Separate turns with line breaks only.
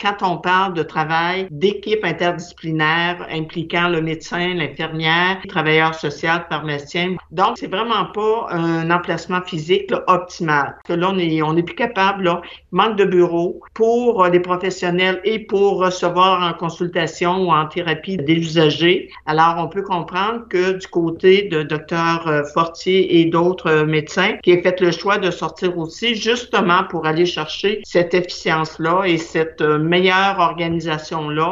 quand on parle de travail d'équipe interdisciplinaire impliquant le médecin, l'infirmière, le travailleur social, le pharmacien. Donc, c'est vraiment pas un emplacement physique là, optimal. Que là, on est plus capable, là, manque de bureaux pour les professionnels et pour recevoir en consultation ou en thérapie des usagers. Alors, on peut comprendre que du côté de Dr Fortier et d'autres médecins, qui aient fait le choix de sortir aussi justement pour aller chercher cette efficience-là et cette meilleure organisation-là